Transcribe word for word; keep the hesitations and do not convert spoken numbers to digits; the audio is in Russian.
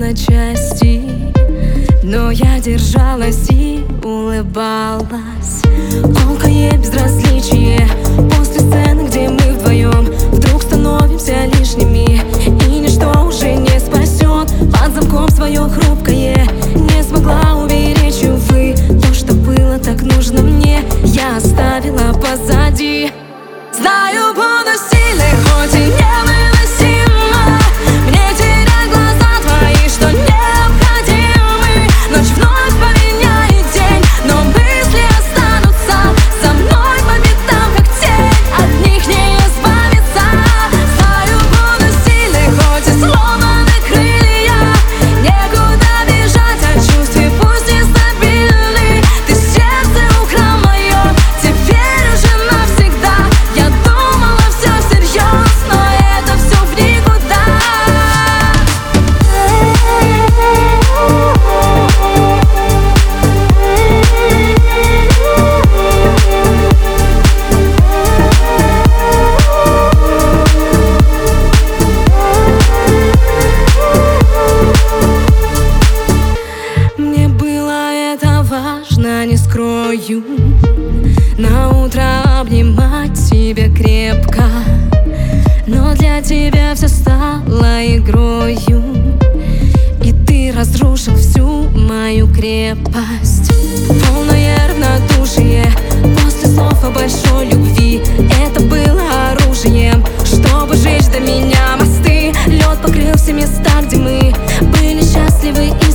на части, но я держалась и улыбалась. Колкое безразличие после сцены, где мы вдвоем вдруг становимся лишними, и ничто уже не спасет. Под замком свое хрупкое не смогла уберечь, увы. То, что было так нужно мне, я оставила позади. Знаю, буду сильной, хоть и невыносимо мне терять глаза твои, что необходимы. Ночь вновь поменяет день, но мысли останутся со мной по пятам, как тень. От них не избавиться. Знаю, буду сильной, хоть и сломаны крылья. Некуда бежать от чувств, и пусть нестабильны. Ты сердце украл мое, теперь уже навсегда. Я думала все всерьез, но это все в никуда. Мне было это важно, не скрою. На утро обнимать тебя крепко, но для тебя все стало игрою, и ты разрушил всю мою крепость. Полное равнодушие после слов о большой любви. Это было оружием, чтобы сжечь до меня мосты. Лед покрыл все места, где мы были счастливы.